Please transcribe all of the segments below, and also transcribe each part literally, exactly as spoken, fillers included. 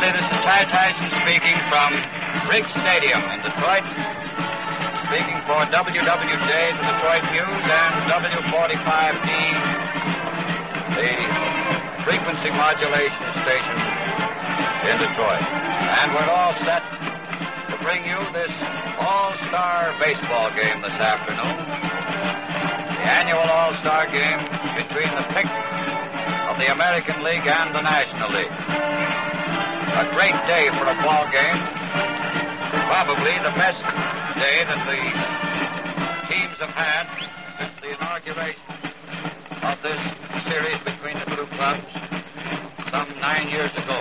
everybody. This is Ty Tyson speaking from Riggs Stadium in Detroit, speaking for W W J, the Detroit News, and W forty-five D, the frequency modulation station in Detroit. And we're all set to bring you this all-star baseball game this afternoon, the annual all-star game between the pick of the American League and the National League. A great day for a ball game. Probably the best day that the teams have had since the inauguration of this series between the two clubs some nine years ago.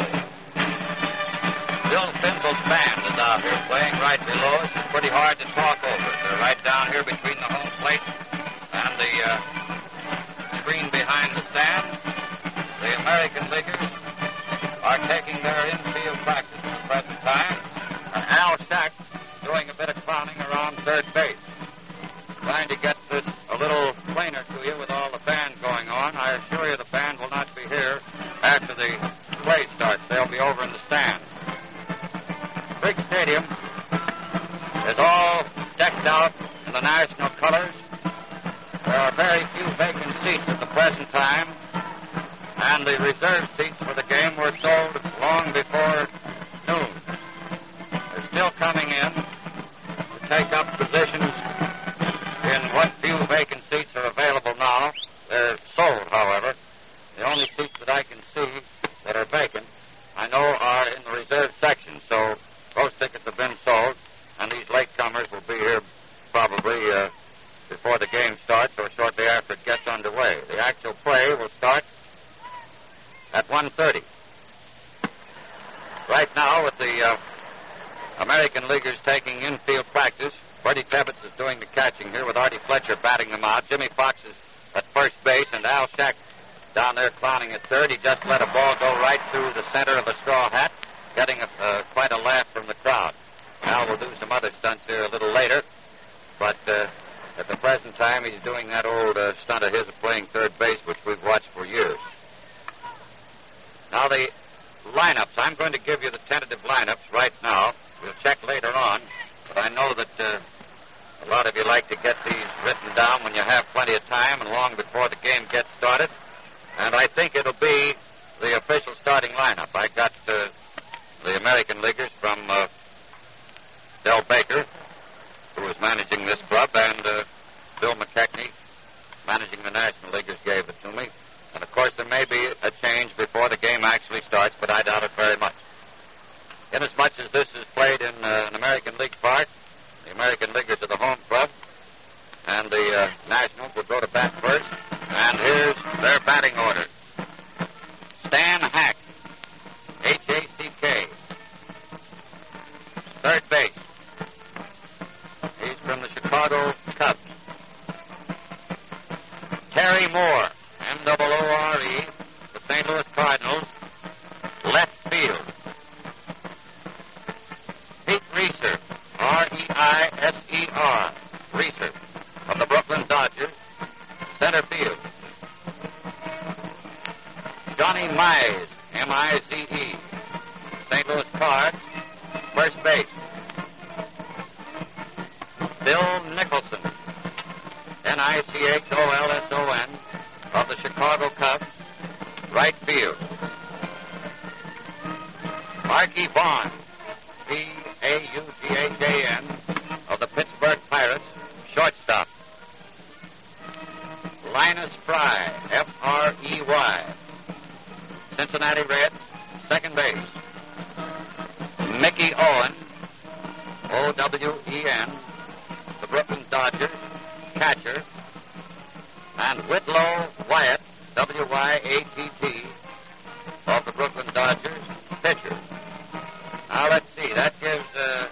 Bill Finzel's band is out here playing right below us. It's pretty hard to talk over. They're right down here between the home plate and the uh, screen behind the stand. The American Leaguers are taking their infield practice at the present time, and Al Shack doing a bit of clowning around third base. Trying to get this a little plainer to you with all the band going on. I assure you the band will not be here after the play starts. They'll be over in the stand. Riggs Stadium is all decked out in the national colors. There are very few vacant seats at the present time, and the reserve seats for the game were sold long before noon. They're still coming in to take up positions in what few vacant seats are available now. They're sold, however. The only seats that I can see that are vacant, I know, are in the reserve section, so those tickets have been sold, and these latecomers will be here probably uh, before the game starts or shortly after it gets underway. The actual play will start at one thirty. Right now, with the uh, American Leaguers taking infield practice, Bertie Tebbetts is doing the catching here with Artie Fletcher batting them out. Jimmy Fox is at first base, and Al Shack down there clowning at third. He just let a ball go right through the center of a straw hat, getting a, uh, quite a laugh from the crowd. Al will do some other stunts here a little later, but uh, at the present time he's doing that old uh, stunt of his of playing third base, which we've watched for years. Now the lineups. I'm going to give you the tentative lineups right now. We'll check later on, but I know that uh, a lot of you like to get these written down when you have plenty of time and long before the game gets started. And I think it'll be the official starting lineup. I got uh, the American Leaguers from uh, Del Baker, who is managing this club, and uh, Bill McKechnie, managing the National Leaguers, gave it to me. And, of course, there may be a change before the game actually starts, but I doubt it very much. Inasmuch as this is played in uh, an American League park, the American Leaguers are the home club, and the uh, Nationals will go to bat first. And here's their batting order. Stan Hack, H A C K, third base. He's from the Chicago Cubs. Terry Moore, M O O R E, the Saint Louis Cardinals, left field. Pete Reeser, R E I S E R, Reeser, of the Brooklyn Dodgers, center field. Johnny Mize, M I Z E, Saint Louis Cards, first base. Bill Nicholson, N I C H O L S O N, of the Chicago Cubs, right field. Marky Vaughn, V A U G H A N, of the Pittsburgh Pirates, shortstop. Linus Fry, F R E Y, Cincinnati Reds, second base. Mickey Owen, O W E N, the Brooklyn Dodgers, catcher. And Whitlow Wyatt, W Y A T T, of the Brooklyn Dodgers, pitcher. Now, let's see. That gives uh,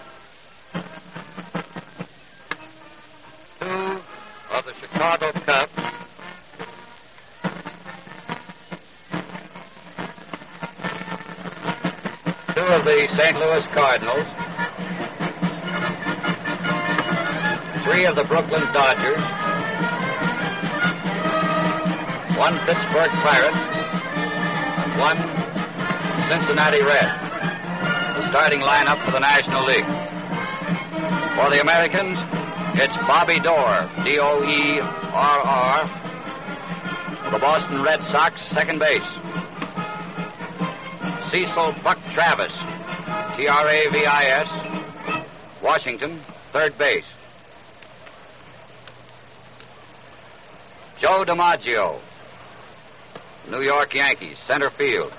two of the Chicago Cubs. Two of the Saint Louis Cardinals. Three of the Brooklyn Dodgers. One Pittsburgh Pirate. And one Cincinnati Red. The starting lineup for the National League. For the Americans, it's Bobby Doerr, D O E R R, the Boston Red Sox, second base. Cecil Buck Travis, T R A V I S, Washington, third base. Joe DiMaggio, New York Yankees, center field.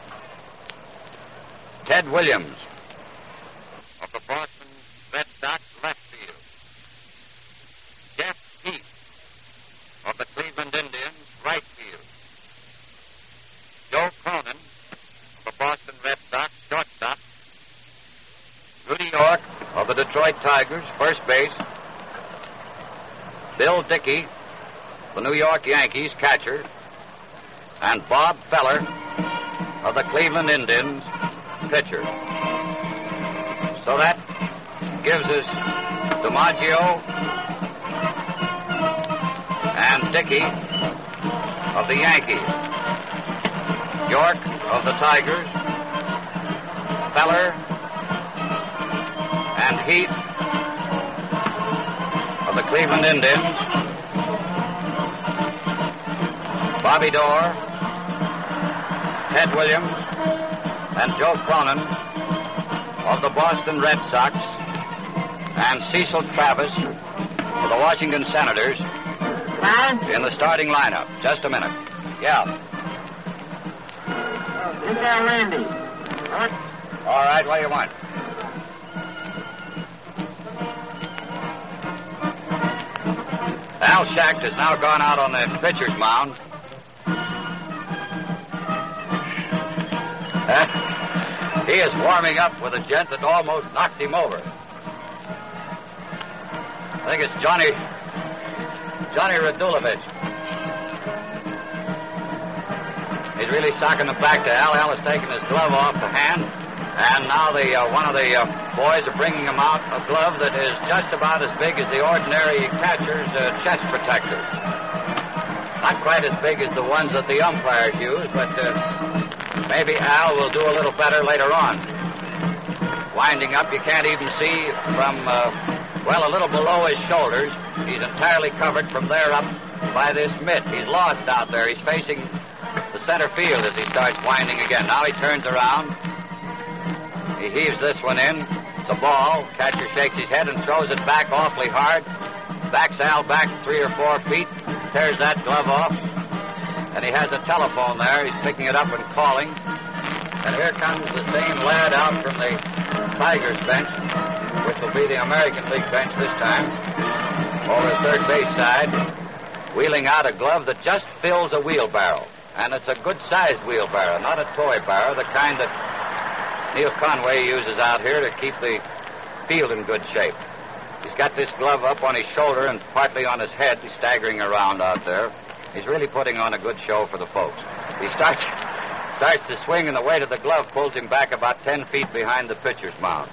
Ted Williams of the Boston Red Sox, left field. Jeff Heath of the Cleveland Indians, right field. Joe Cronin of the Boston Red Sox, shortstop. Rudy York of the Detroit Tigers, first base. Bill Dickey, the New York Yankees, catcher. And Bob Feller of the Cleveland Indians, pitcher. So that gives us DiMaggio and Dickey of the Yankees, York of the Tigers, Feller and Heath of the Cleveland Indians, Bobby Doerr, Ted Williams, and Joe Cronin of the Boston Red Sox, and Cecil Travis of the Washington Senators in the starting lineup. Just a minute. Yeah. Is there Randy? What? All right, what do you want? Al Schacht has now gone out on the pitcher's mound. Uh, he is warming up with a gent that almost knocked him over. I think it's Johnny Johnny Radulovich. He's really socking the back to Al. Al has taken his glove off the hand, and now the uh, one of the uh, boys are bringing him out a glove that is just about as big as the ordinary catcher's uh, chest protector. Not quite as big as the ones that the umpires use, but uh, maybe Al will do a little better later on. Winding up, you can't even see from, uh, well, a little below his shoulders. He's entirely covered from there up by this mitt. He's lost out there. He's facing the center field as he starts winding again. Now he turns around. He heaves this one in. It's a ball. Catcher shakes his head and throws it back awfully hard. Backs Al back three or four feet. Tears that glove off. And he has a telephone there. He's picking it up and calling. And here comes the same lad out from the Tigers bench, which will be the American League bench this time, over the third base side, wheeling out a glove that just fills a wheelbarrow. And it's a good-sized wheelbarrow, not a toy barrow, the kind that Neil Conway uses out here to keep the field in good shape. He's got this glove up on his shoulder and partly on his head. He's staggering around out there. He's really putting on a good show for the folks. He starts starts to swing, and the weight of the glove pulls him back about ten feet behind the pitcher's mound.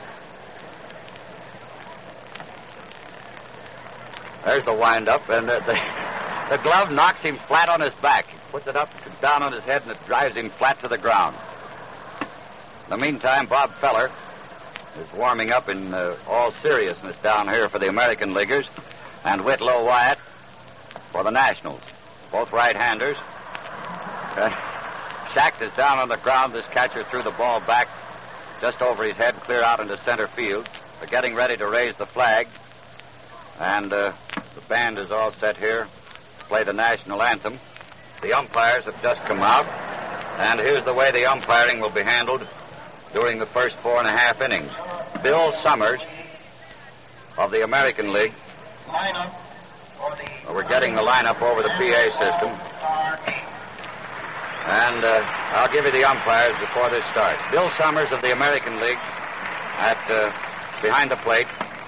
There's the wind-up, and the, the, the glove knocks him flat on his back. He puts it up, down on his head, and it drives him flat to the ground. In the meantime, Bob Feller is warming up in uh, all seriousness down here for the American Leaguers, and Whitlow Wyatt for the Nationals. Both right-handers. Uh, Schacht is down on the ground. This catcher threw the ball back just over his head, clear out into center field. They're getting ready to raise the flag. And uh, the band is all set here to play the national anthem. The umpires have just come out. And here's the way the umpiring will be handled during the first four and a half innings. Bill Summers of the American League. Well, we're getting the lineup over the P A system. And uh, I'll give you the umpires before this starts. Bill Summers of the American League at uh, behind the plate.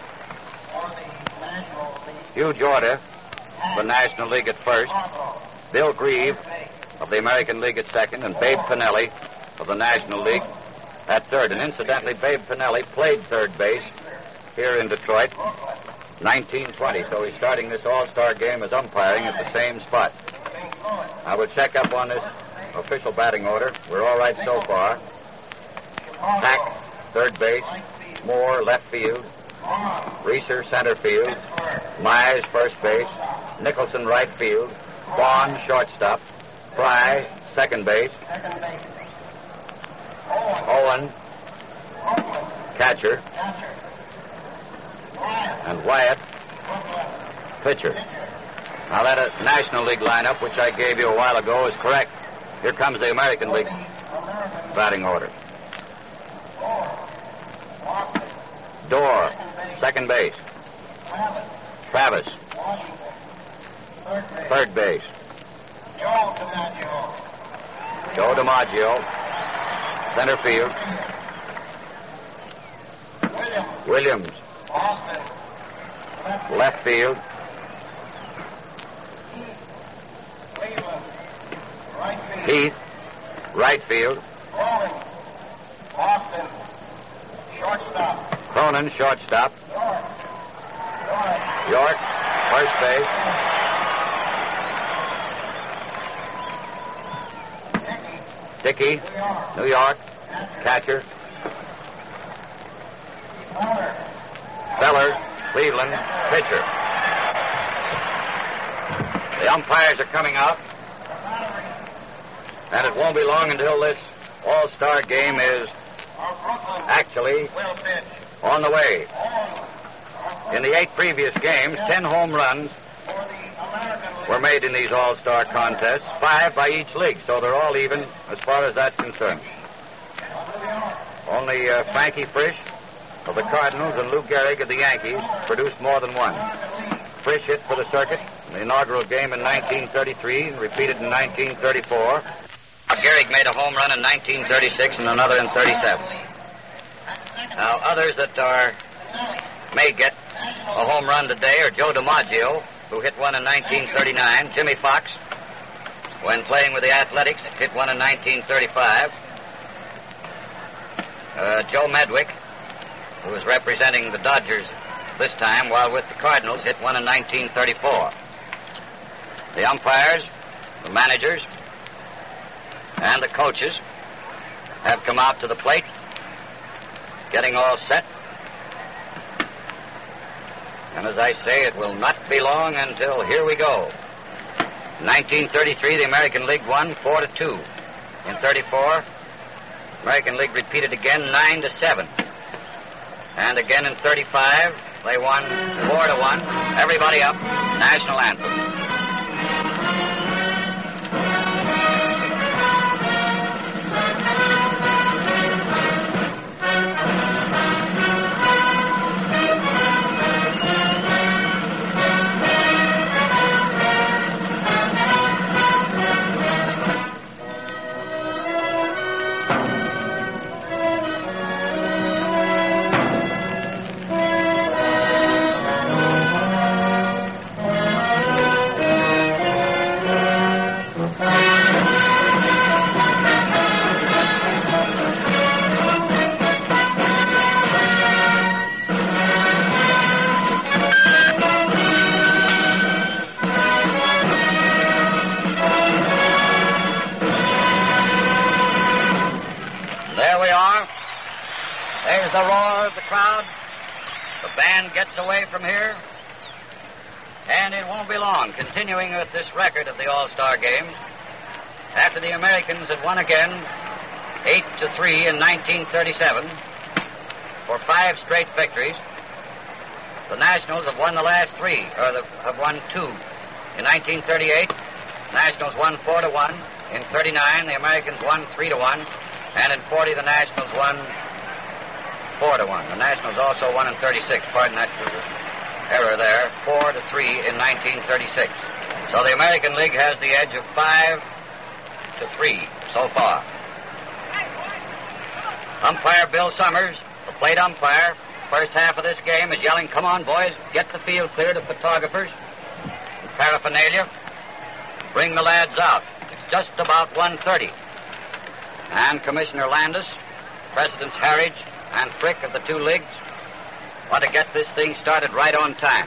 Hugh Jorda, the National League at first. Bill Grieve of the American League at second. And Babe Pinelli of the National League at third. And incidentally, Babe Pinelli played third base here in Detroit, nineteen twenty. So he's starting this all-star game as umpiring at the same spot. I will check up on this official batting order. We're all right so far. Pack, third base. Moore, left field. Reeser, center field. Mize, first base. Nicholson, right field. Vaughn, shortstop. Fry, second base. Owen, catcher. And Wyatt, pitcher. Now that uh, National League lineup, which I gave you a while ago, is correct. Here comes the American League batting order. Dorr, second base. Travis, third base. Joe DiMaggio, center field. Williams, left field. Heath, right field. Cronin, shortstop. York, first base. Dickey, New York, catcher. Feller, Cleveland, pitcher. The umpires are coming out. And it won't be long until this all-star game is actually on the way. In the eight previous games, ten home runs were made in these all-star contests, five by each league, so they're all even as far as that's concerned. Only uh, Frankie Frisch of the Cardinals and Lou Gehrig of the Yankees produced more than one. Frisch hit for the circuit in the inaugural game in nineteen thirty-three and repeated in nineteen thirty-four. Gehrig made a home run in nineteen thirty-six and another in thirty-seven. Now, others that are may get a home run today are Joe DiMaggio, who hit one in nineteen thirty-nine. Jimmy Fox, when playing with the Athletics, hit one in nineteen thirty-five. Uh, Joe Medwick, who was representing the Dodgers this time while with the Cardinals, hit one in nineteen thirty-four. The umpires, the managers, and the coaches have come out to the plate, getting all set. And as I say, it will not be long until here we go. In nineteen thirty-three, the American League won four to two. In thirty-four, American League repeated again nine to seven. And again in thirty-five, they won four to one. Everybody up. National anthem. The roar of the crowd. The band gets away from here. And it won't be long, continuing with this record of the All-Star Games. After the Americans had won again, eight to three in nineteen thirty-seven, for five straight victories, the Nationals have won the last three, or the, have won two. In nineteen thirty-eight, Nationals won four to one. In thirty-nine, the Americans won three to one. And in forty, the Nationals won Four to one. The Nationals also won in thirty-six. Pardon that error there. Four to three in nineteen thirty-six. So the American League has the edge of five to three so far. Umpire Bill Summers, the plate umpire, first half of this game is yelling, "Come on, boys, get the field clear," to photographers and paraphernalia. Bring the lads out. It's just about one thirty. And Commissioner Landis, Presidents Harridge and Frick of the two leagues want to get this thing started right on time.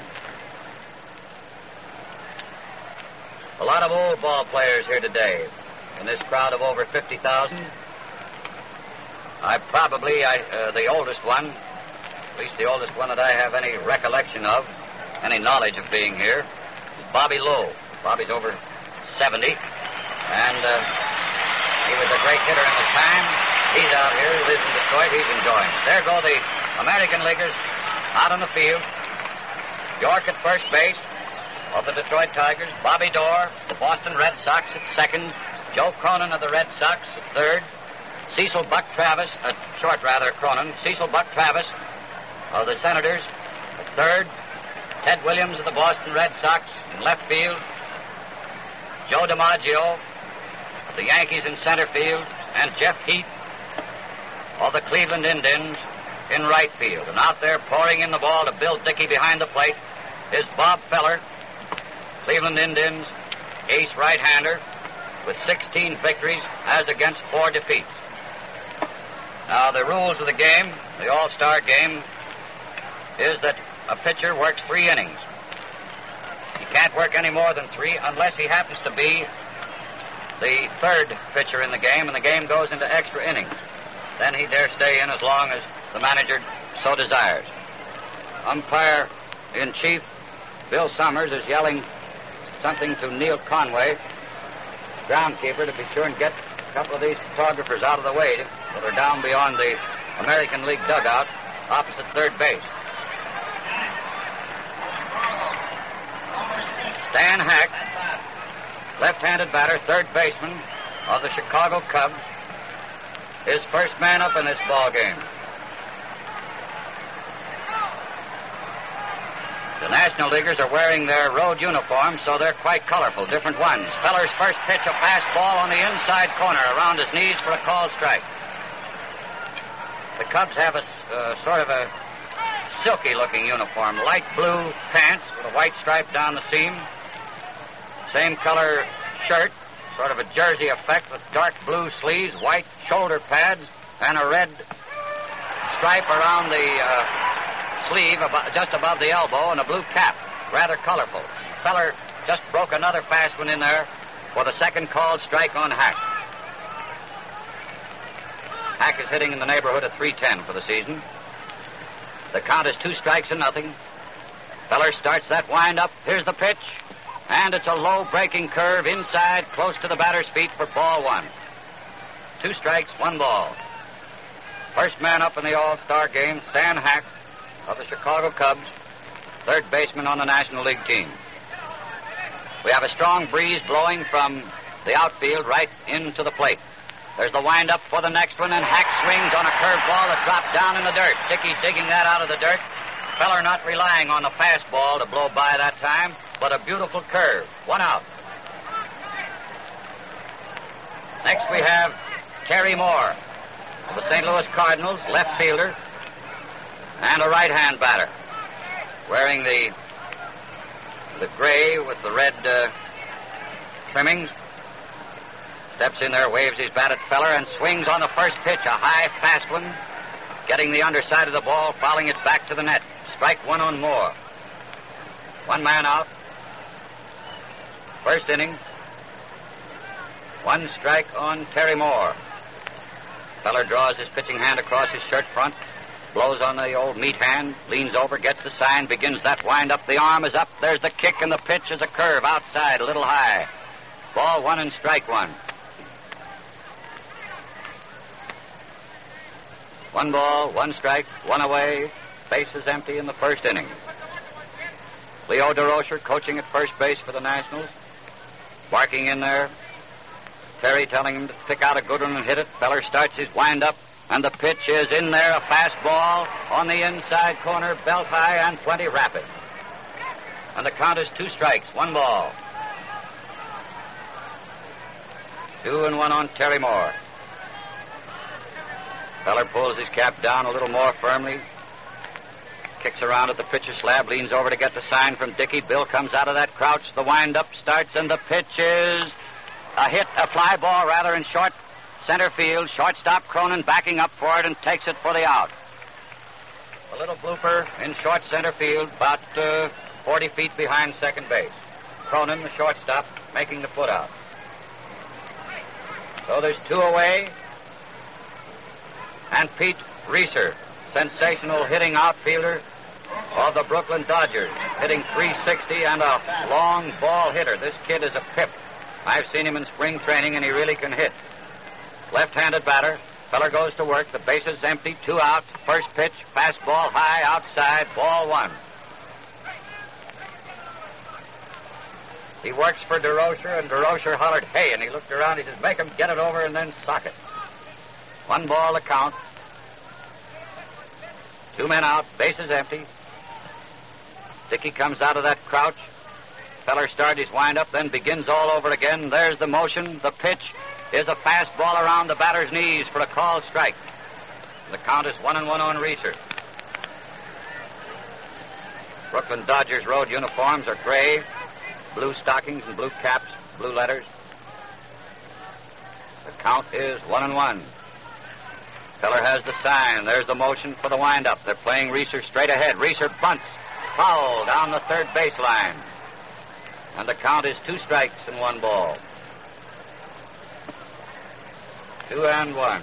A lot of old ball players here today in this crowd of over fifty thousand. I probably, I, uh, the oldest one, at least the oldest one that I have any recollection of, any knowledge of being here, is Bobby Lowe. Bobby's over seventy, and uh, he was a great hitter in his time. He's out here, lives in Detroit, he's enjoying it. There go the American Leaguers out on the field. York at first base of the Detroit Tigers. Bobby Dorr, the Boston Red Sox at second. Joe Cronin of the Red Sox at third. Cecil Buck Travis, uh, short rather, Cronin. Cecil Buck Travis of the Senators at third. Ted Williams of the Boston Red Sox in left field. Joe DiMaggio of the Yankees in center field. And Jeff Heath of the Cleveland Indians in right field. And out there pouring in the ball to Bill Dickey behind the plate is Bob Feller, Cleveland Indians ace right-hander with sixteen victories as against four defeats. Now, the rules of the game, the All-Star game, is that a pitcher works three innings. He can't work any more than three unless he happens to be the third pitcher in the game, and the game goes into extra innings. Then he dare stay in as long as the manager so desires. Umpire-in-chief Bill Summers is yelling something to Neil Conway, groundkeeper, to be sure and get a couple of these photographers out of the way that are down beyond the American League dugout opposite third base. Stan Hack, left-handed batter, third baseman of the Chicago Cubs, is first man up in this ball game. The National Leaguers are wearing their road uniforms, so they're quite colorful, different ones. Feller's first pitch, a fastball on the inside corner around his knees for a called strike. The Cubs have a uh, sort of a silky-looking uniform, light blue pants with a white stripe down the seam. Same color shirt, sort of a jersey effect with dark blue sleeves, white shoulder pads, and a red stripe around the uh, sleeve about, just above the elbow, and a blue cap, rather colorful. Feller just broke another fast one in there for the second called strike on Hack. Hack is hitting in the neighborhood of three ten for the season. The count is two strikes and nothing. Feller starts that wind-up. Here's the pitch. And it's a low breaking curve inside, close to the batter's feet for ball one. Two strikes, one ball. First man up in the All-Star game, Stan Hack of the Chicago Cubs, third baseman on the National League team. We have a strong breeze blowing from the outfield right into the plate. There's the wind-up for the next one, and Hack swings on a curveball that dropped down in the dirt. Dickey digging that out of the dirt. Feller not relying on the fastball to blow by that time, but a beautiful curve. One out. Next we have Terry Moore of the Saint Louis Cardinals, left fielder, and a right-hand batter, wearing the the gray with the red uh, trimmings. Steps in there, waves his bat at Feller, and swings on the first pitch, a high, fast one, getting the underside of the ball, fouling it back to the net. Strike one on Moore. One man out. First inning. One strike on Terry Moore. Feller draws his pitching hand across his shirt front, blows on the old meat hand, leans over, gets the sign, begins that wind up. The arm is up. There's the kick, and the pitch is a curve outside, a little high. Ball one and strike one. One ball, one strike, one away. Bases empty in the first inning. Leo DeRocher coaching at first base for the Nationals. Barking in there. Terry telling him to pick out a good one and hit it. Feller starts his wind-up, and the pitch is in there. A fastball on the inside corner, belt high and plenty rapid. And the count is two strikes, one ball. Two and one on Terry Moore. Feller pulls his cap down a little more firmly. Kicks around at the pitcher slab, leans over to get the sign from Dickey. Bill comes out of that crouch. The wind-up starts, and the pitch is a hit, a fly ball rather, in short center field. Shortstop Cronin backing up for it and takes it for the out. A little blooper in short center field, about uh, forty feet behind second base. Cronin, the shortstop, making the put out. So there's two away. And Pete Reeser, sensational hitting outfielder of the Brooklyn Dodgers, hitting three sixty and a long ball hitter. This kid is a pip. I've seen him in spring training, and he really can hit. Left-handed batter. Feller goes to work. The bases empty. Two outs. First pitch. Fastball high outside. Ball one. He works for DeRocher, and DeRocher hollered, hey, and he looked around. He says, make him get it over and then sock it. One ball to count. Two men out. Bases empty. Dickey comes out of that crouch. Feller starts his windup, then begins all over again. There's the motion. The pitch is a fastball around the batter's knees for a called strike. The count is one and one on Reeser. Brooklyn Dodgers road uniforms are gray, blue stockings and blue caps, blue letters. The count is one and one. Feller has the sign. There's the motion for the windup. They're playing Reeser straight ahead. Reeser bunts. Foul down the third baseline. And the count is two strikes and one ball. Two and one.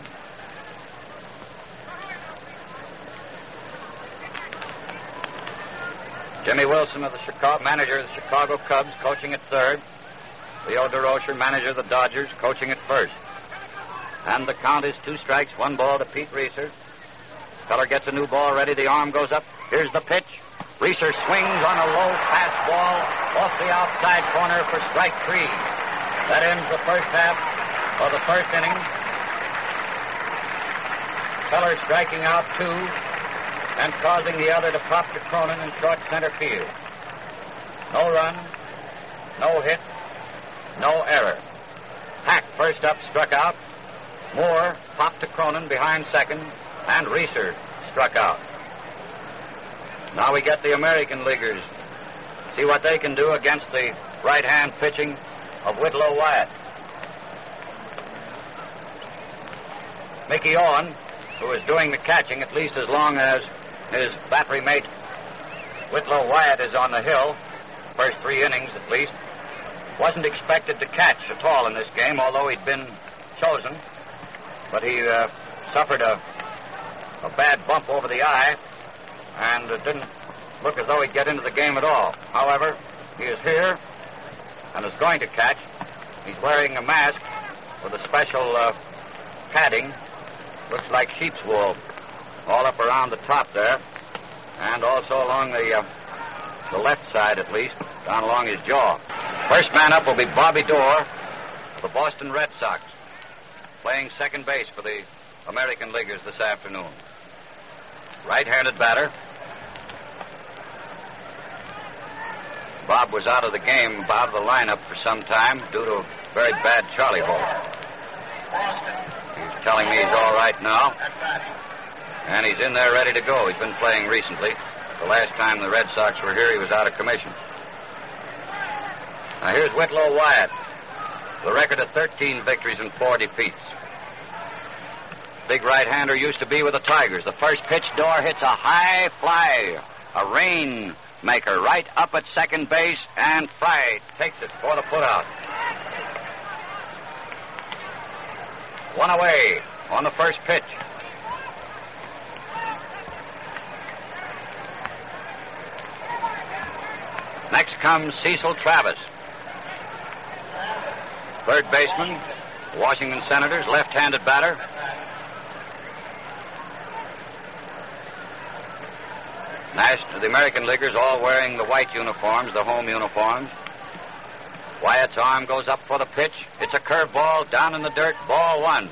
Jimmy Wilson, of the Chicago, manager of the Chicago Cubs, coaching at third. Leo DeRocher, manager of the Dodgers, coaching at first. And the count is two strikes, one ball to Pete Reeser. Feller gets a new ball ready. The arm goes up. Here's the pitch. Reeser swings on a low fastball off the outside corner for strike three. That ends the first half of the first inning. Feller striking out two and causing the other to pop to Cronin in short center field. No run, no hit, no error. Hack first up struck out. Moore popped to Cronin behind second, and Reeser struck out. Now we get the American Leaguers. See what they can do against the right-hand pitching of Whitlow Wyatt. Mickey Owen, who is doing the catching at least as long as his battery mate Whitlow Wyatt is on the hill, first three innings at least, wasn't expected to catch at all in this game, although he'd been chosen. But he uh, suffered a, a bad bump over the eye, and it didn't look as though he'd get into the game at all. However, he is here and is going to catch. He's wearing a mask with a special uh, padding. Looks like sheep's wool all up around the top there, and also along the uh, the left side at least, down along his jaw. First man up will be Bobby Doerr of the Boston Red Sox, playing second base for the American Leaguers this afternoon. Right-handed batter. Bob was out of the game, out of the lineup for some time due to a very bad Charlie horse. He's telling me he's all right now. And he's in there ready to go. He's been playing recently. The last time the Red Sox were here, he was out of commission. Now here's Whitlow Wyatt, the record of thirteen victories and four defeats. Big right-hander used to be with the Tigers. The first pitch, Doerr hits a high fly, a rainmaker right up at second base, and Fry takes it for the putout. One away on the first pitch. Next comes Cecil Travis, third baseman, Washington Senators, left-handed batter. National, the American Leaguers all wearing the white uniforms, the home uniforms. Wyatt's arm goes up for the pitch. It's a curveball down in the dirt, ball one.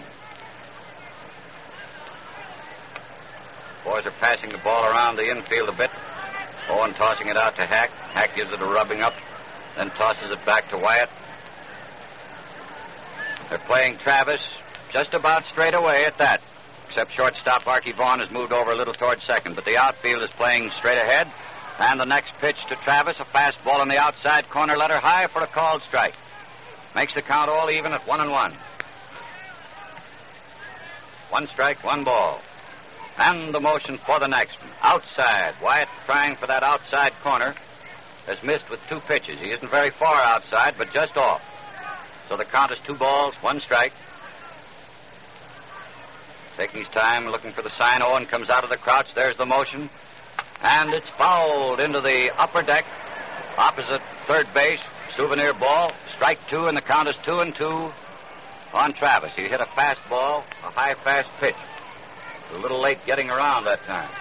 Boys are passing the ball around the infield a bit. Owen tossing it out to Hack. Hack gives it a rubbing up, then tosses it back to Wyatt. They're playing Travis just about straight away at that, except shortstop Archie Vaughan has moved over a little toward second. But the outfield is playing straight ahead, and the next pitch to Travis, a fastball on the outside corner, letter high for a called strike. Makes the count all even at one and one. One strike, one ball. And the motion for the next one. Outside. Wyatt trying for that outside corner. Has missed with two pitches. He isn't very far outside, but just off. So the count is two balls, one strike. Taking his time, looking for the sign. Owen comes out of the crouch. There's the motion. And it's fouled into the upper deck, opposite third base. Souvenir ball. Strike two, and the count is two and two on Travis. He hit a fastball, a high fast pitch. A little late getting around that time.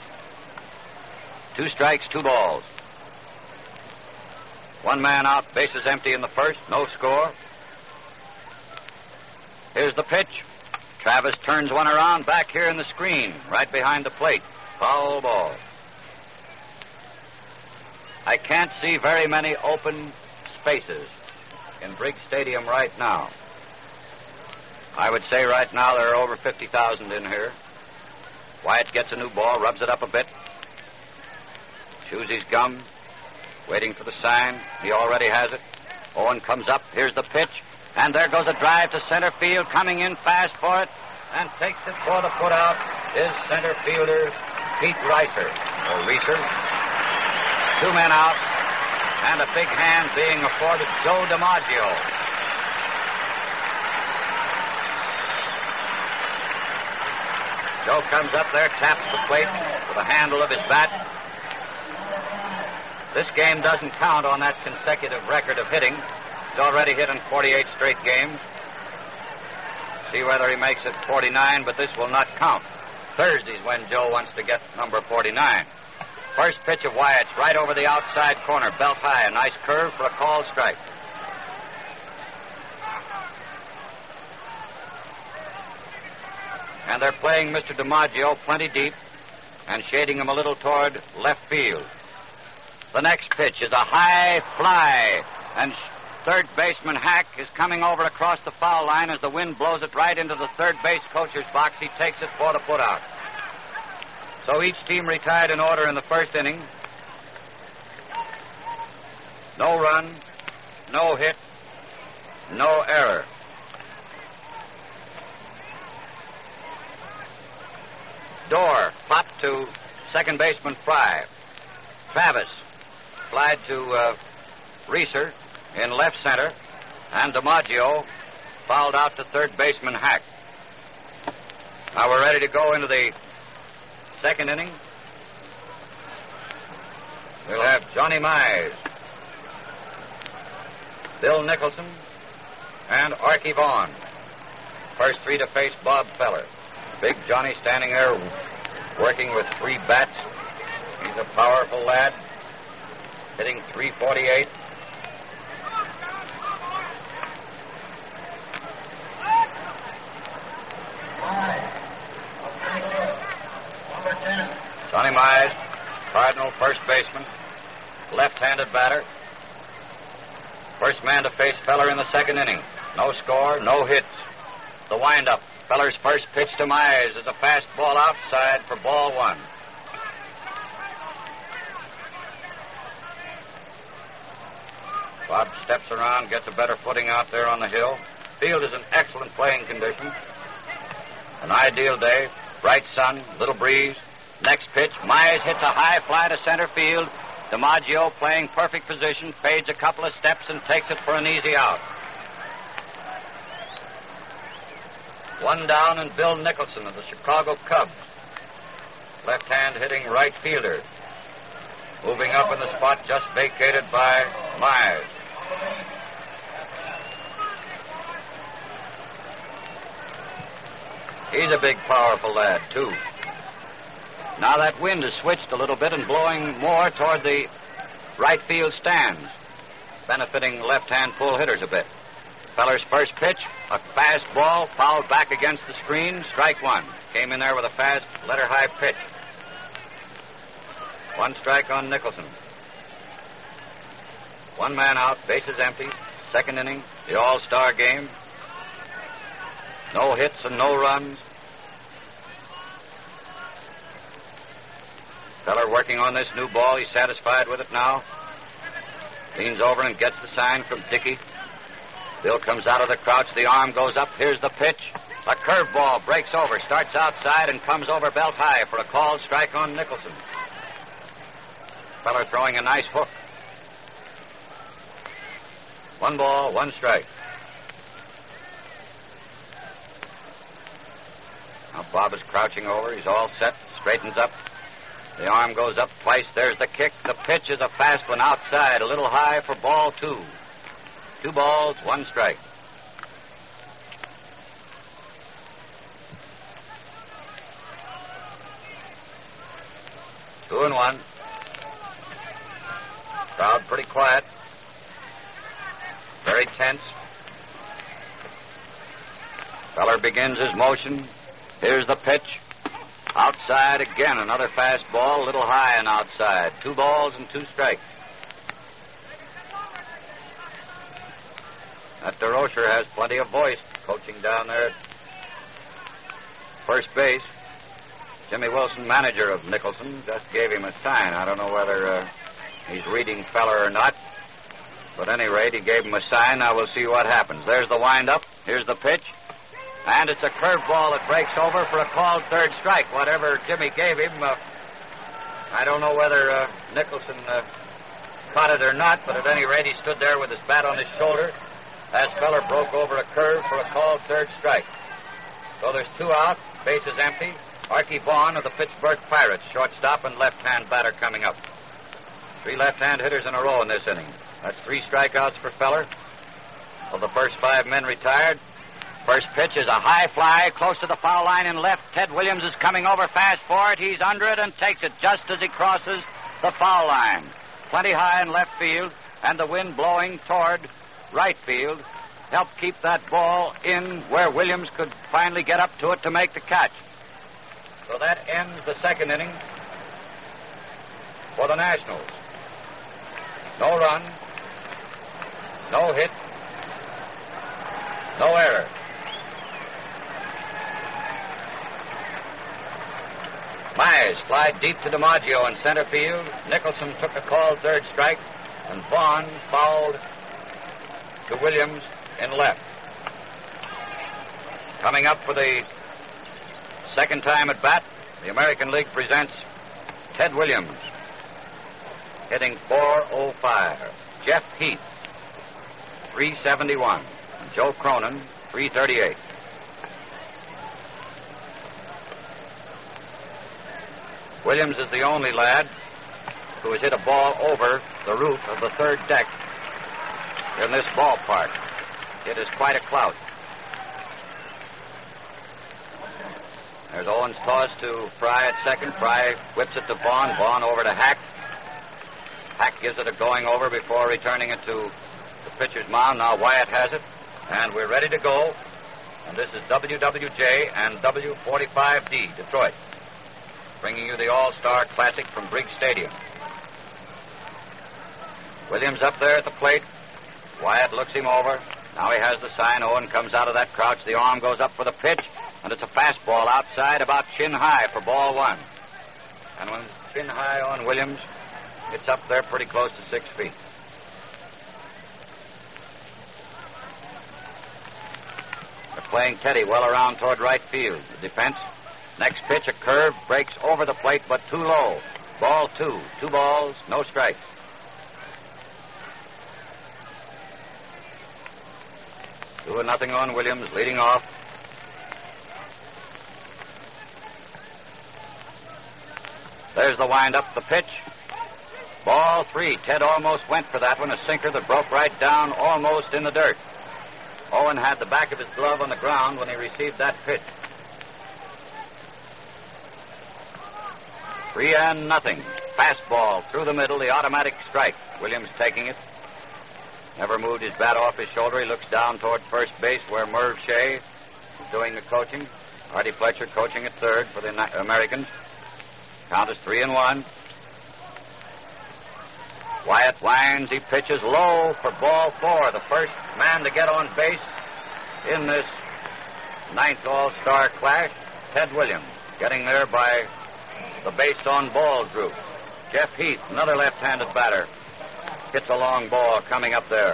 Two strikes, two balls. One man out, bases empty in the first, no score. Here's the pitch. Travis turns one around back here in the screen, right behind the plate. Foul ball. I can't see very many open spaces in Briggs Stadium right now. I would say right now there are over fifty thousand in here. Wyatt gets a new ball, rubs it up a bit. Chews his gum, waiting for the sign. He already has it. Owen comes up. Here's the pitch. And there goes a drive to center field, coming in fast for it, and takes it for the put-out is center fielder Pete Reiser, or Reiser. Two men out, and a big hand being afforded Joe DiMaggio. Joe comes up there, taps the plate with the handle of his bat. This game doesn't count on that consecutive record of hitting. He's already hit in forty-eight straight games. See whether he makes it forty-nine, but this will not count. Thursday's when Joe wants to get number forty-nine. First pitch of Wyatt's right over the outside corner, belt high. A nice curve for a called strike. And they're playing Mister DiMaggio plenty deep and shading him a little toward left field. The next pitch is a high fly, and third baseman Hack is coming over across the foul line as the wind blows it right into the third base coacher's box. He takes it for the put-out. So each team retired in order in the first inning. No run, no hit, no error. Dorr popped to second baseman Fry. Travis flied to uh, Reiser in left center, and DiMaggio fouled out to third baseman Hack. Now we're ready to go into the second inning. We'll have Johnny Mize, Bill Nicholson, and Archie Vaughn. First three to face Bob Feller. Big Johnny standing there working with three bats. He's a powerful lad, hitting three forty-eight. Johnny Mize, Cardinal first baseman, left-handed batter. First man to face Feller in the second inning. No score, no hits. The windup. Feller's first pitch to Mize is a fastball outside for ball one. Bob steps around, gets a better footing out there on the hill. Field is in excellent playing condition. An ideal day, bright sun, little breeze. Next pitch, Mize hits a high fly to center field. DiMaggio playing perfect position, fades a couple of steps and takes it for an easy out. One down, and Bill Nicholson of the Chicago Cubs. Left-hand hitting right fielder. Moving up in the spot just vacated by Mize. He's a big, powerful lad, too. Now that wind has switched a little bit and blowing more toward the right field stands, benefiting left-hand pull hitters a bit. Feller's first pitch, a fast ball, fouled back against the screen, strike one. Came in there with a fast, letter-high pitch. One strike on Nicholson. One man out, bases empty. Second inning, the All-Star game. No hits and no runs. Feller working on this new ball. He's satisfied with it now. Leans over and gets the sign from Dickey. Bill comes out of the crouch. The arm goes up. Here's the pitch. A curveball breaks over, starts outside, and comes over belt high for a called strike on Nicholson. Feller throwing a nice hook. One ball, one strike. Now Bob is crouching over. He's all set, straightens up. The arm goes up twice. There's the kick. The pitch is a fast one outside, a little high for ball two. Two balls, one strike. Two and one. Crowd pretty quiet. Very tense. Feller begins his motion. Here's the pitch. Outside again, another fastball, a little high and outside. Two balls and two strikes. That DeRocher has plenty of voice, coaching down there at first base. Jimmy Wilson, manager of Nicholson, just gave him a sign. I don't know whether uh, he's reading Feller or not. But at any rate, he gave him a sign. Now we'll see what happens. There's the windup. Here's the pitch. And it's a curveball that breaks over for a called third strike. Whatever Jimmy gave him, uh, I don't know whether uh, Nicholson uh, caught it or not, but at any rate, he stood there with his bat on his shoulder as Feller broke over a curve for a called third strike. So there's two out, base is empty. Archie Vaughn of the Pittsburgh Pirates, shortstop and left-hand batter coming up. Three left-hand hitters in a row in this inning. That's three strikeouts for Feller. Of the first five men retired. First pitch is a high fly close to the foul line in left. Ted Williams is coming over fast for it. He's under it and takes it just as he crosses the foul line. Plenty high in left field, and the wind blowing toward right field helped keep that ball in where Williams could finally get up to it to make the catch. So that ends the second inning for the Nationals. No run, no hit, no error. Myers flied deep to DiMaggio in center field. Nicholson took a called third strike, and Vaughn fouled to Williams in left. Coming up for the second time at bat, the American League presents Ted Williams, hitting four oh five. Jeff Heath, three seventy-one. And Joe Cronin, three thirty-eight. Williams is the only lad who has hit a ball over the roof of the third deck in this ballpark. It is quite a clout. There's Owens' toss to Fry at second. Fry whips it to Vaughn. Vaughn over to Hack. Hack gives it a going over before returning it to the pitcher's mound. Now Wyatt has it, and we're ready to go. And this is W W J and W forty-five D, Detroit, bringing you the All-Star Classic from Briggs Stadium. Williams up there at the plate. Wyatt looks him over. Now he has the sign. Owen comes out of that crouch. The arm goes up for the pitch, and it's a fastball outside about chin high for ball one. And when it's chin high on Williams, it's up there pretty close to six feet. They're playing Teddy well around toward right field. The defense. Next pitch, a curve, breaks over the plate, but too low. Ball two. Two balls, no strikes. Two and nothing on Williams, leading off. There's the wind-up, the pitch. Ball three. Ted almost went for that one, a sinker that broke right down almost in the dirt. Owen had the back of his glove on the ground when he received that pitch. Three and nothing. Fastball through the middle, the automatic strike. Williams taking it. Never moved his bat off his shoulder. He looks down toward first base where Merv Shea is doing the coaching. Artie Fletcher coaching at third for the Americans. Count is three and one. Wyatt winds. He pitches low for ball four. The first man to get on base in this ninth All-Star clash, Ted Williams, getting there by the base on ball group. Jeff Heath, another left-handed batter, hits a long ball coming up there.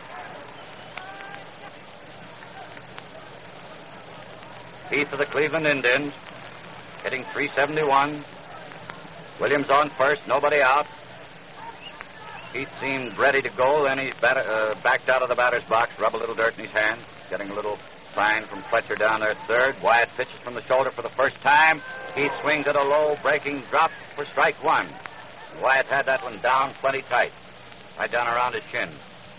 Heath of the Cleveland Indians, hitting three seventy-one. Williams on first, nobody out. Heath seemed ready to go, then he's bat- uh, backed out of the batter's box, rub a little dirt in his hand, getting a little Fine from Fletcher down there at third. Wyatt pitches from the shoulder for the first time. Heath swings at a low, breaking drop for strike one. Wyatt had that one down plenty tight, right down around his chin.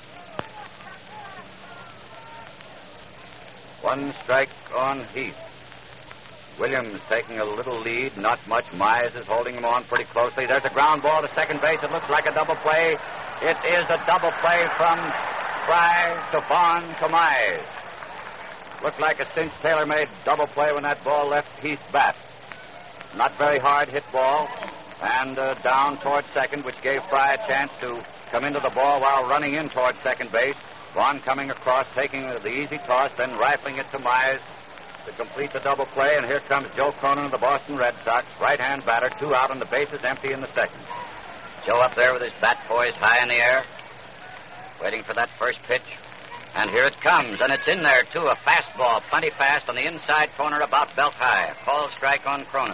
One strike on Heath. Williams taking a little lead, not much. Mize is holding him on pretty closely. There's a ground ball to second base. It looks like a double play. It is a double play from Fry to Vaughn to Mize. Looked like a cinch tailor-made double play when that ball left Heath's bat. Not very hard hit ball, and uh, down towards second, which gave Fry a chance to come into the ball while running in towards second base. Vaughn coming across, taking the easy toss, then rifling it to Mize to complete the double play, and here comes Joe Cronin of the Boston Red Sox, right-hand batter, two out, and the bases empty in the second. Joe up there with his bat poised high in the air, waiting for that first pitch. And here it comes, and it's in there, too, a fastball, plenty fast on the inside corner about belt high. A called strike on Cronin.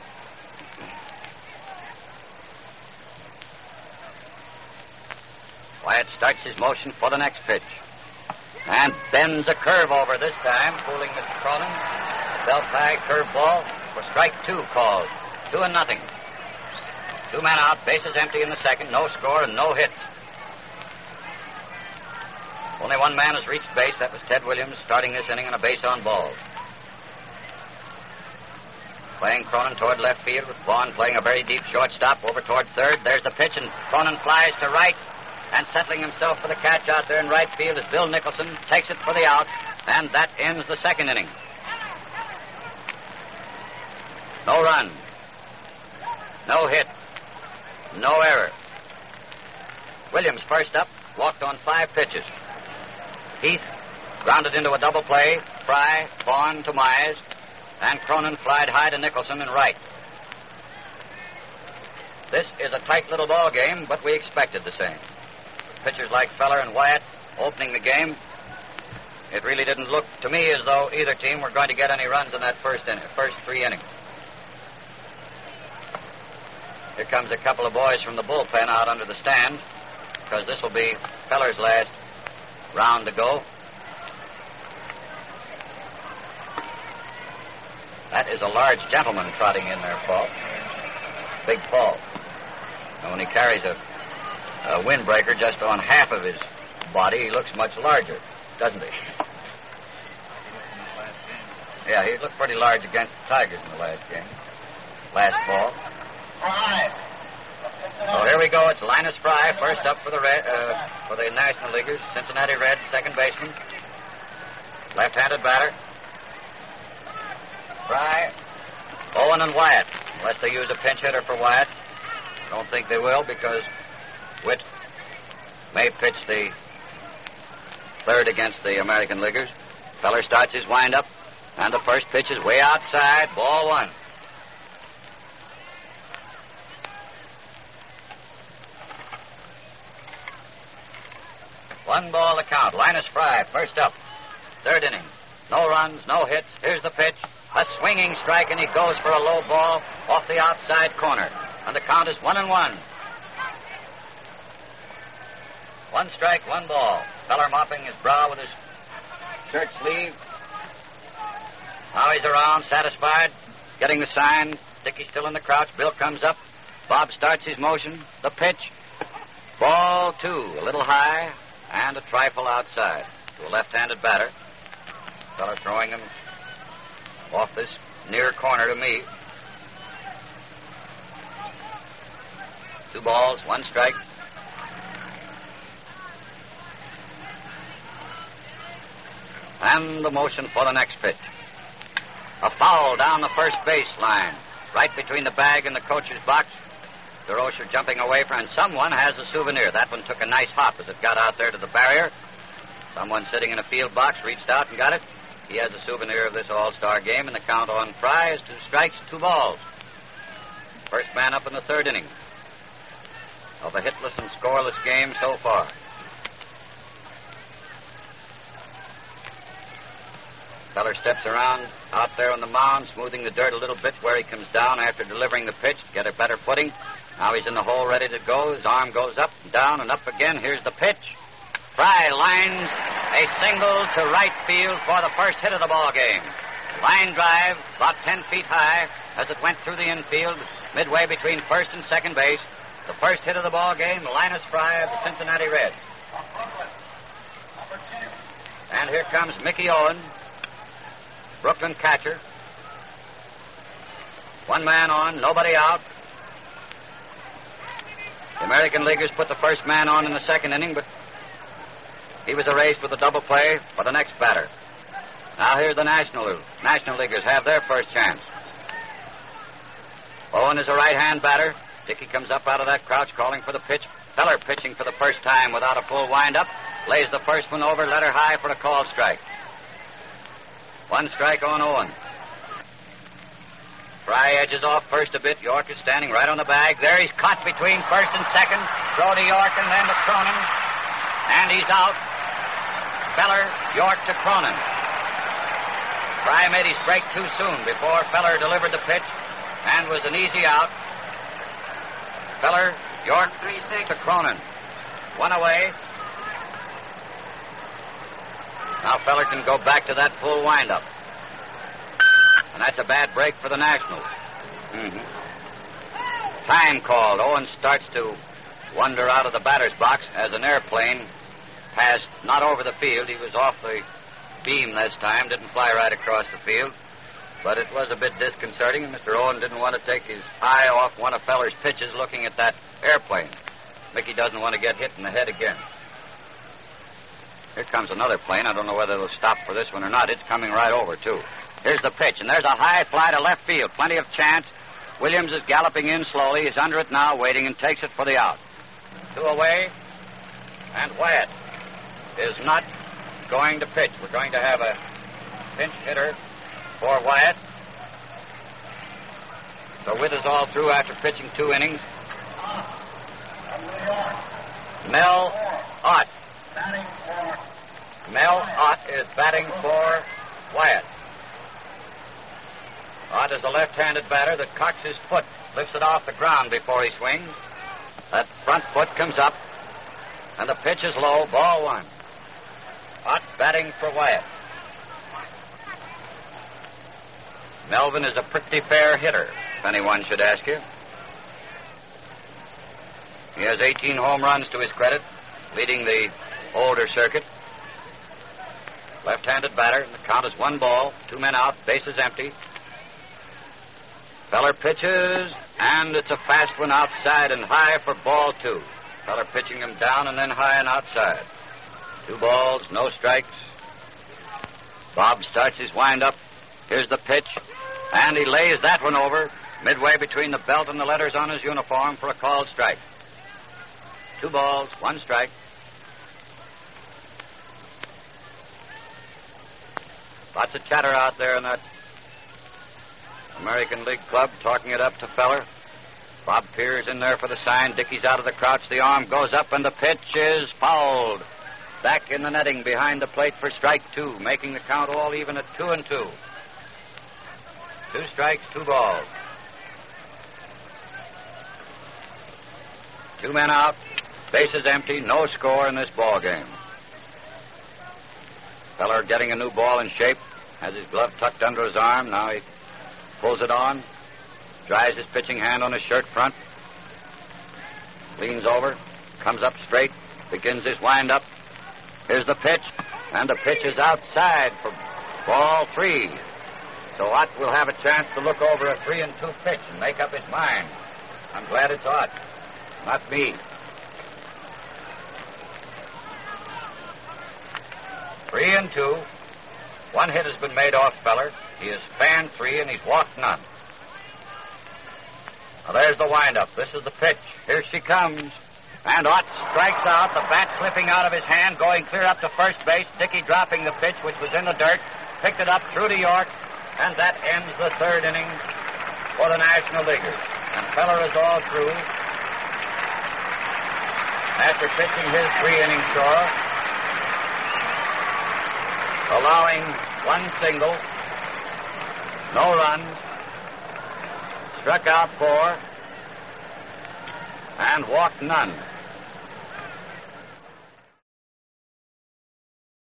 Wyatt starts his motion for the next pitch. And bends a curve over this time, fooling Mister Cronin. Belt high curve ball for strike two called. Two and nothing. Two men out, bases empty in the second, no score and no hits. Only one man has reached base. That was Ted Williams, starting this inning on a base on balls. Playing Cronin toward left field with Vaughn playing a very deep shortstop over toward third. There's the pitch, and Cronin flies to right. And settling himself for the catch out there in right field is Bill Nicholson. Takes it for the out, and that ends the second inning. No run. No hit. No error. Williams first up, walked on five pitches. Heath grounded into a double play. Fry, Vaughn to Mize, and Cronin flied high to Nicholson in right. This is a tight little ball game, but we expected the same. Pitchers like Feller and Wyatt opening the game. It really didn't look to me as though either team were going to get any runs in that first inning, first three innings. Here comes a couple of boys from the bullpen out under the stand, because this will be Feller's last round to go. That is a large gentleman trotting in there, Paul. Big Paul. And when he carries a A windbreaker just on half of his body, he looks much larger, doesn't he? Yeah, he looked pretty large against the Tigers in the last game. Last fall. So here we go. It's Linus Fry, first up for the Red, uh, for the National Leaguers. Cincinnati Reds, second baseman. Left-handed batter. Fry, Owen, and Wyatt, unless they use a pinch hitter for Wyatt. I don't think they will, because Witt may pitch the third against the American Leaguers. Feller starts his windup, and the first pitch is way outside, ball one. One ball to count. Linus Fry, first up. Third inning. No runs, no hits. Here's the pitch. A swinging strike, and he goes for a low ball off the outside corner. And the count is one and one. One strike, one ball. Feller mopping his brow with his shirt sleeve. Now he's around, satisfied, getting the sign. Dickey's still in the crouch. Bill comes up. Bob starts his motion. The pitch. Ball two, a little high and a trifle outside to a left-handed batter. Feller throwing him off this near corner to me. Two balls, one strike. And the motion for the next pitch. A foul down the first base line, right between the bag and the coach's box. DeRocher jumping away from, and someone has a souvenir. That one took a nice hop as it got out there to the barrier. Someone sitting in a field box reached out and got it. He has a souvenir of this all-star game, and the count on Fry is two strikes, two balls. First man up in the third inning of a hitless and scoreless game so far. Feller steps around out there on the mound, smoothing the dirt a little bit where he comes down after delivering the pitch, get a better footing. Now he's in the hole ready to go. His arm goes up and down and up again. Here's the pitch. Fry lines A single to right field for the first hit of the ball game. Line drive, about ten feet high, as it went through the infield, midway between first and second base. The first hit of the ball game, Linus Fry of the Cincinnati Reds. And here comes Mickey Owen, Brooklyn catcher. One man on, nobody out. The American Leaguers put the first man on in the second inning, but he was erased with a double play for the next batter. Now here the National, National Leaguers have their first chance. Owen is a right-hand batter. Dickey comes up out of that crouch calling for the pitch. Feller pitching for the first time without a full wind-up. Lays the first one over, let her high for a called strike. One strike on Owen. Fry edges off first a bit. York is standing right on the bag. There he's caught between first and second. Throw to York and then to Cronin. And he's out. Feller, York to Cronin. Fry made his break too soon before Feller delivered the pitch and was an easy out. Feller, York, three six to Cronin. One away. Now Feller can go back to that full windup. And that's a bad break for the Nationals. Mm-hmm. Time called. Owen starts to wander out of the batter's box as an airplane passed not over the field. He was off the beam this time, didn't fly right across the field. But it was a bit disconcerting, and Mister Owen didn't want to take his eye off one of Feller's pitches looking at that airplane. Mickey doesn't want to get hit in the head again. Here comes another plane. I don't know whether it'll stop for this one or not. It's coming right over, too. Here's the pitch, and there's a high fly to left field. Plenty of chance. Williams is galloping in slowly. He's under it now, waiting, and takes it for the out. Two away, and Wyatt is not going to pitch. We're going to have a pinch hitter for Wyatt. The Witt is all through after pitching two innings. Mel Ott. Mel Ott is batting for Wyatt. Ott is a left-handed batter that cocks his foot, lifts it off the ground before he swings. That front foot comes up, and the pitch is low, ball one. Ott batting for Wyatt. Melvin is a pretty fair hitter, if anyone should ask you. He has eighteen home runs to his credit, leading the older circuit. Left-handed batter, and the count is one ball, two men out, bases empty. Feller pitches, and it's a fast one outside and high for ball two. Feller pitching him down and then high and outside. Two balls, no strikes. Bob starts his wind-up. Here's the pitch, and he lays that one over, midway between the belt and the letters on his uniform for a called strike. Two balls, one strike. Lots of chatter out there in that American League club, talking it up to Feller. Bob Pierce in there for the sign. Dickey's out of the crouch. The arm goes up, and the pitch is fouled. Back in the netting behind the plate for strike two, making the count all even at two and two. Two strikes, two balls. Two men out, bases empty, no score in this ball game. Feller getting a new ball in shape, has his glove tucked under his arm. Now he pulls it on, dries his pitching hand on his shirt front, leans over, comes up straight, begins his wind-up. Here's the pitch, and the pitch is outside for ball three. So Ott will have a chance to look over a three and two pitch and make up his mind. I'm glad it's Ott, not me. Three and two. One hit has been made off Feller. He has fanned three, and he's walked none. Now, there's the wind-up. This is the pitch. Here she comes. And Ott strikes out, the bat slipping out of his hand, going clear up to first base. Dickey dropping the pitch, which was in the dirt, picked it up through to York, and that ends the third inning for the National Leaguers. And Feller is all through. After pitching his three-inning score, allowing one single, no runs, struck out four, and walked none.